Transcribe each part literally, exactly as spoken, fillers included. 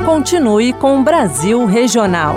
Continue com o Brasil Regional.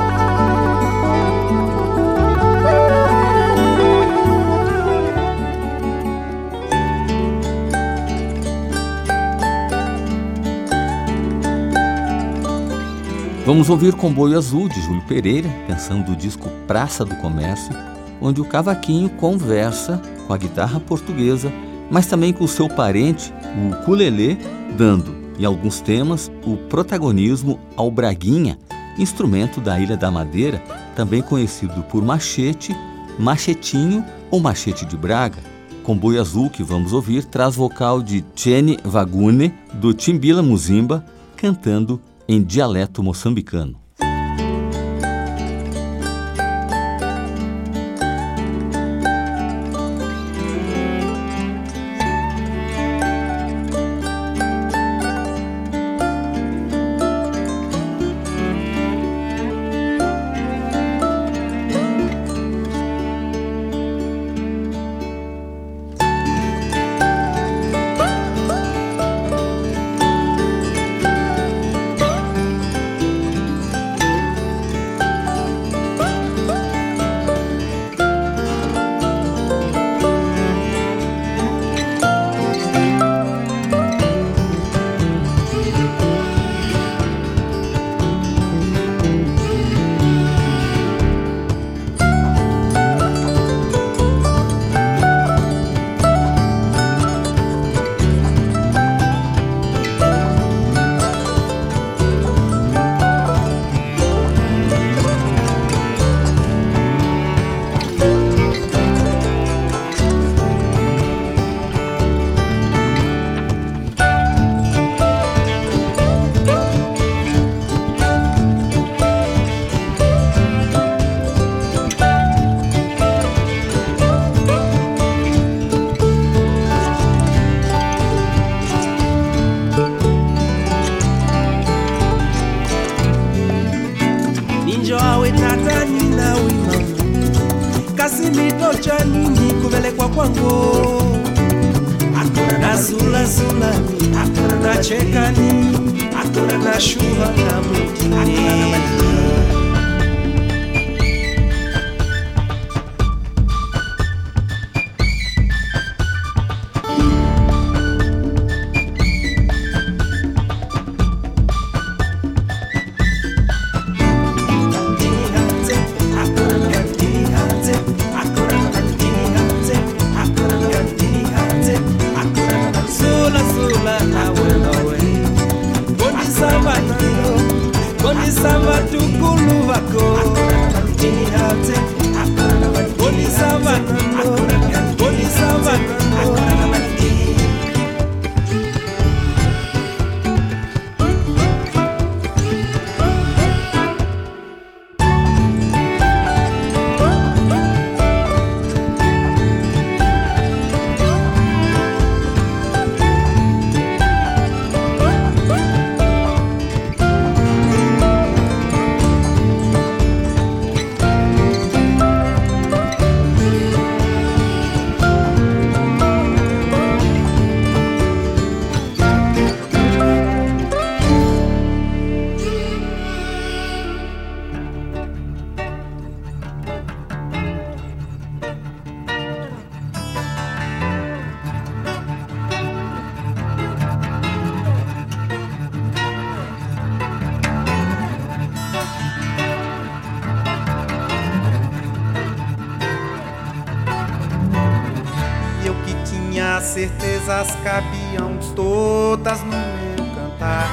Vamos ouvir Comboio Azul, de Júlio Pereira, canção do disco Praça do Comércio, onde o cavaquinho conversa com a guitarra portuguesa, mas também com o seu parente, o ukulele, dando, em alguns temas, o protagonismo ao braguinha, instrumento da Ilha da Madeira, também conhecido por machete, machetinho ou machete de Braga. Comboio Azul, que vamos ouvir, traz vocal de Chene Vagune, do Timbila Muzimba, cantando em dialeto moçambicano. Certezas cabiam todas no meu cantar.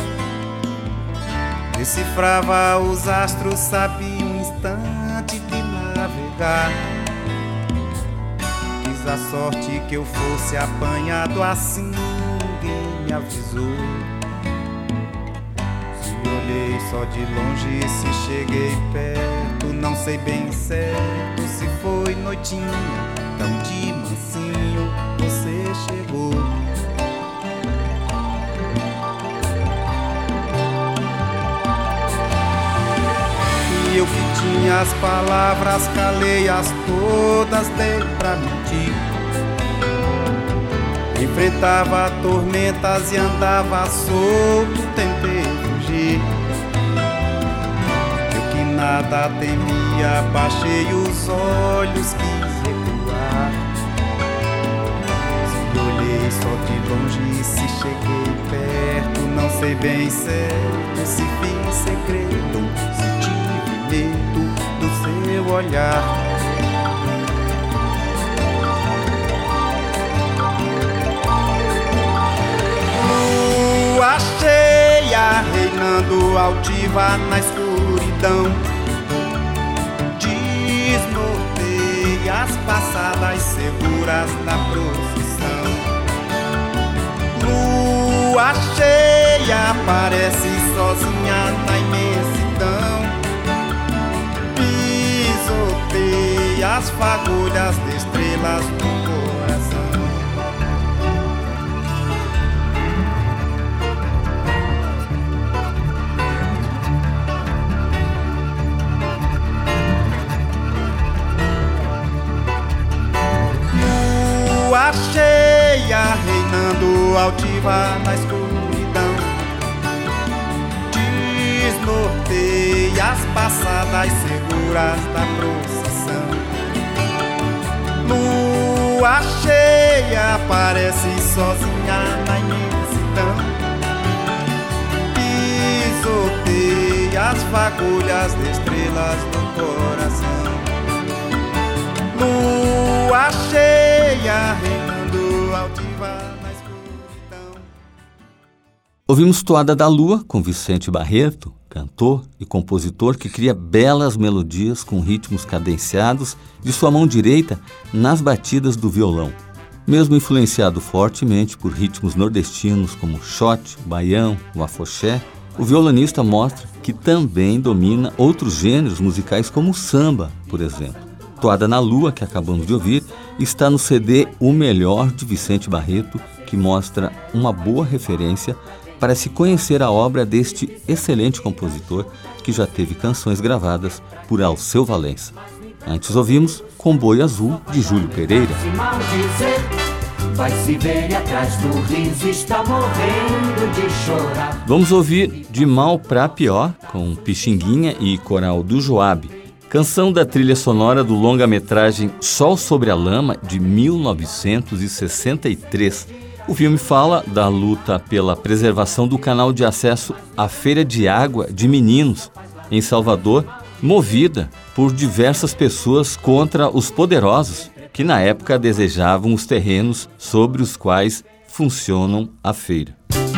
Decifrava os astros, sabia um instante que navegar. Quis a sorte que eu fosse apanhado, assim ninguém me avisou. Se olhei só de longe, se cheguei perto, não sei bem certo se foi noitinha, tão de mansinho você chegou. E eu que tinha as palavras, calei-as todas, dei pra mentir. Enfrentava tormentas e andava solto, tentei fugir. nada temia, baixei os olhos, quis recuar. Se olhei só de longe e se cheguei perto, não sei bem certo se fiz segredo, se tive medo do seu olhar. Lua cheia reinando altiva na escuridão, desnortei as passadas seguras da procissão. Lua cheia aparece sozinha na imensidão, pisotei as fagulhas de estrelas do coração. Lua cheia reinando altiva na escuridão, desnortei as passadas seguras da procissão. Lua cheia aparece sozinha na imensidão, pisotei as fagulhas de estrelas do coração. Lua cheia reinando altiva na escuridão. Ouvimos Toada da Lua, com Vicente Barreto, cantor e compositor que cria belas melodias com ritmos cadenciados de sua mão direita nas batidas do violão. Mesmo influenciado fortemente por ritmos nordestinos como o xote, o baião, o afoxé, o violonista mostra que também domina outros gêneros musicais como o samba, por exemplo. Toada na Lua, que acabamos de ouvir, está no C D O Melhor de Vicente Barreto, que mostra uma boa referência para se conhecer a obra deste excelente compositor que já teve canções gravadas por Alceu Valença. Antes ouvimos Comboio Azul, de Júlio Pereira. Vai se ver e atrás do riso está morrendo de chorar. Vamos ouvir De Mal Pra Pior, com Pixinguinha e Coral do Joabe, canção da trilha sonora do longa-metragem Sol sobre a Lama, de mil novecentos e sessenta e três. O filme fala da luta pela preservação do canal de acesso à Feira de Água de Meninos, em Salvador, movida por diversas pessoas contra os poderosos, que na época desejavam os terrenos sobre os quais funcionam a feira.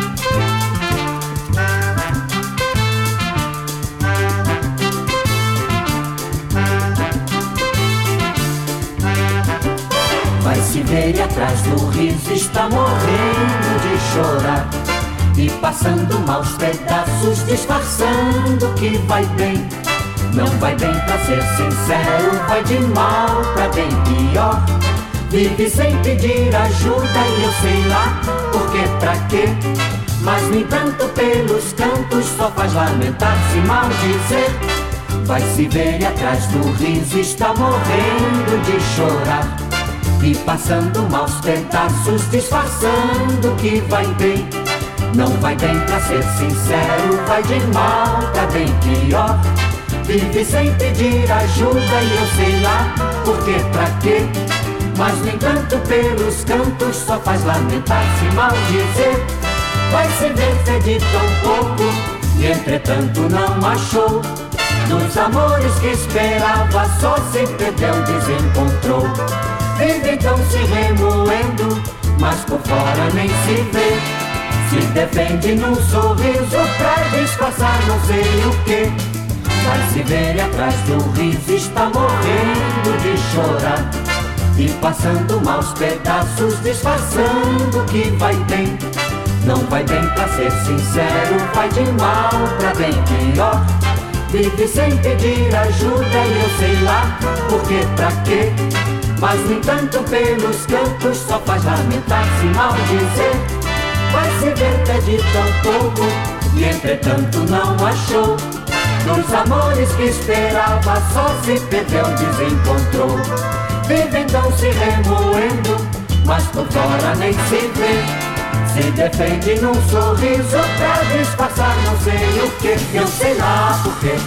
Vai se ver e atrás do riso está morrendo de chorar, e passando maus pedaços disfarçando que vai bem. Não vai bem, pra ser sincero, vai de mal pra bem pior. Vive sem pedir ajuda e eu sei lá por que, pra quê. Mas no entanto pelos cantos só faz lamentar-se, maldizer. Vai se ver e atrás do riso está morrendo de chorar, e passando maus pedaços disfarçando que vai bem. Não vai bem, pra ser sincero, vai de mal pra bem pior. Vive sem pedir ajuda e eu sei lá por que, pra quê. Mas no entanto pelos cantos só faz lamentar-se, maldizer. Vai se ver que é de tão pouco e entretanto não achou. Dos amores que esperava só se perdeu, desencontrou. Vive então se remoendo, mas por fora nem se vê. Se defende num sorriso pra disfarçar não sei o que. Vai se ver e atrás do riso está morrendo de chorar, e passando maus pedaços disfarçando que vai bem. Não vai bem, pra ser sincero, vai de mal pra bem pior. Vive sem pedir ajuda e eu sei lá por que, pra quê. Mas no entanto pelos cantos só faz lamentar-se, maldizer. Vai se ver que é de tão pouco e entretanto não achou. Dos amores que esperava só se perdeu, desencontrou. Vive então se remoendo, mas por fora nem se vê. Se defende num sorriso pra disfarçar não sei o que. Eu sei lá por quê.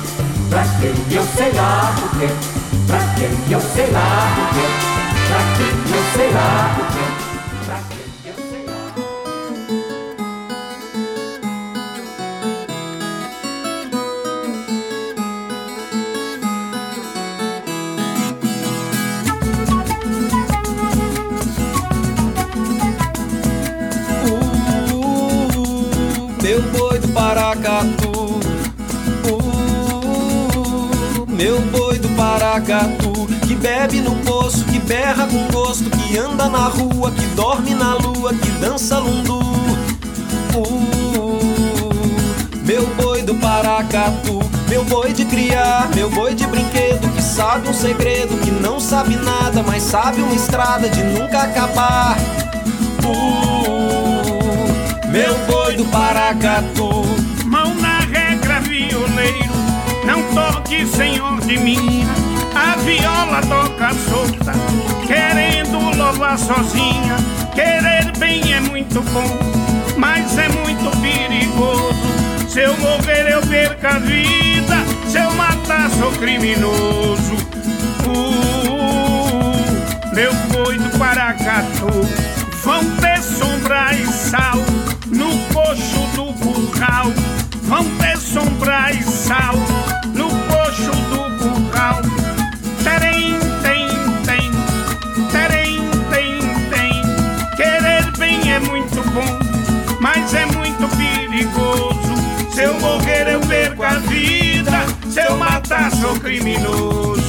Pra quem eu sei lá o quê? Pra quem eu sei lá o quê? Pra quem eu sei lá o quê? Pra quem eu sei lá. Uh, meu boi do Paracatu. Meu boi do Paracatu, que bebe no poço, que berra com gosto, que anda na rua, que dorme na lua, que dança lundu. Uh, meu boi do Paracatu, meu boi de criar, meu boi de brinquedo, que sabe um segredo, que não sabe nada, mas sabe uma estrada de nunca acabar. Uh, meu boi do Paracatu. Mão na regra, violeiro, não toque, senhor de mim. A viola toca solta, querendo louvar sozinha. Querer bem é muito bom, mas é muito perigoso. Se eu morrer eu perco a vida, se eu matar sou criminoso. Uh, meu boi do Paracatu, vão ter sombra e sal no coxo do curral. Vão ter sombra e sal no coxo do curral. Terem, tem, tem, terem, tem, tem. Querer bem é muito bom, mas é muito perigoso. Se eu morrer eu perco a vida, se eu matar sou criminoso.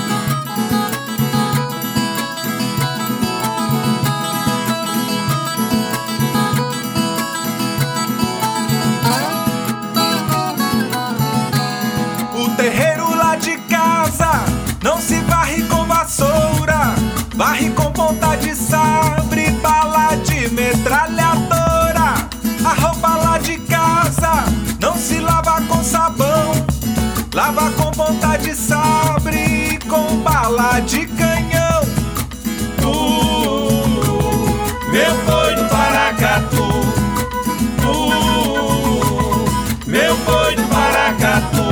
Terreiro lá de casa não se varre com vassoura, varre com ponta de sabre, bala de metralhadora. A roupa lá de casa não se lava com sabão, lava com ponta de sabre, com bala de canhão. Uh, meu boi do Paracatu. Uh, meu boi do Paracatu.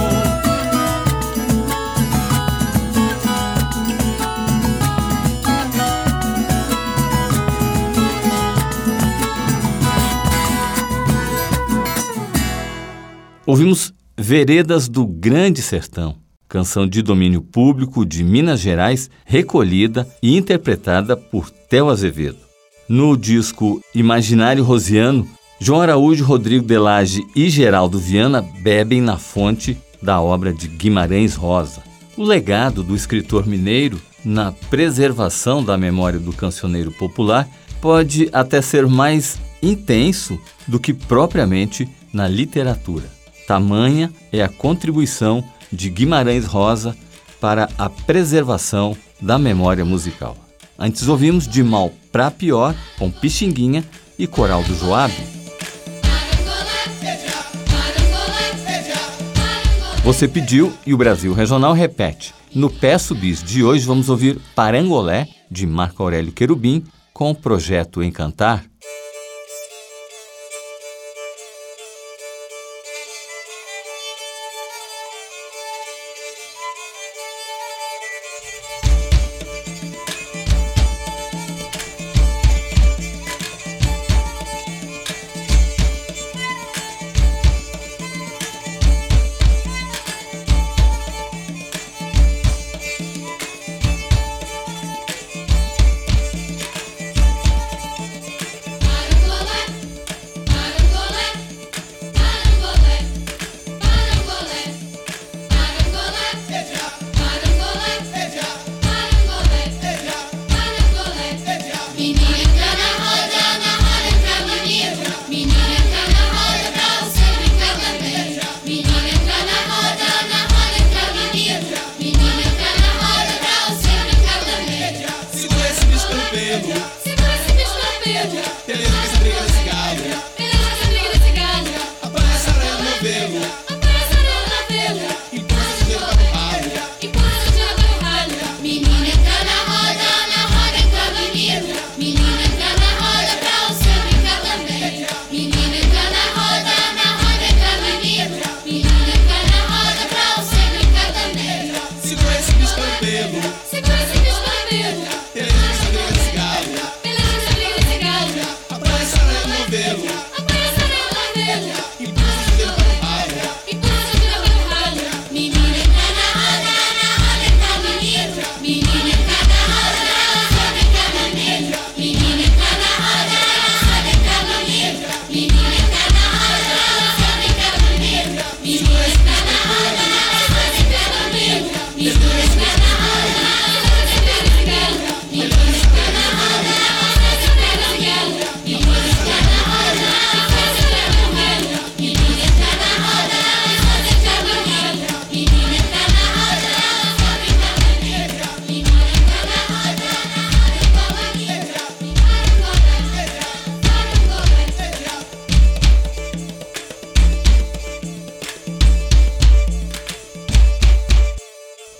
Ouvimos Veredas do Grande Sertão, canção de domínio público de Minas Gerais, recolhida e interpretada por Theo Azevedo. No disco Imaginário Rosiano, João Araújo, Rodrigo de Lage e Geraldo Viana bebem na fonte da obra de Guimarães Rosa. O legado do escritor mineiro na preservação da memória do cancioneiro popular pode até ser mais intenso do que propriamente na literatura. Tamanha é a contribuição de Guimarães Rosa para a preservação da memória musical. Antes ouvimos De Mal Pra Pior, com Pixinguinha e Coral do Joabe. Você pediu e o Brasil Regional repete. No Peço Bis de hoje vamos ouvir Parangolé, de Marco Aurélio Querubim, com o projeto Encantar.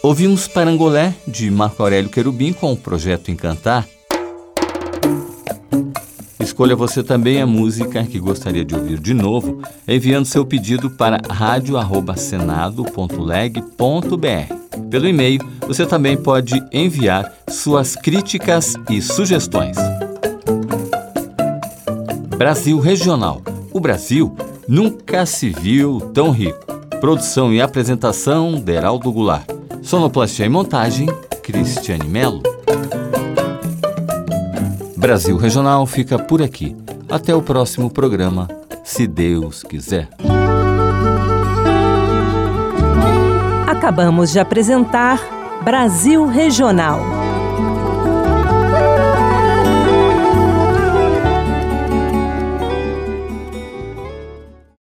Ouvimos Parangolé, de Marco Aurélio Querubim, com o projeto Encantar. Escolha você também a música que gostaria de ouvir de novo, enviando seu pedido para rádio arroba senado ponto leg ponto br. Pelo e-mail, você também pode enviar suas críticas e sugestões. Brasil Regional. O Brasil nunca se viu tão rico. Produção e apresentação, Deraldo Goulart. Sonoplastia e montagem, Cristiane Melo. Brasil Regional fica por aqui. Até o próximo programa, se Deus quiser. Acabamos de apresentar Brasil Regional.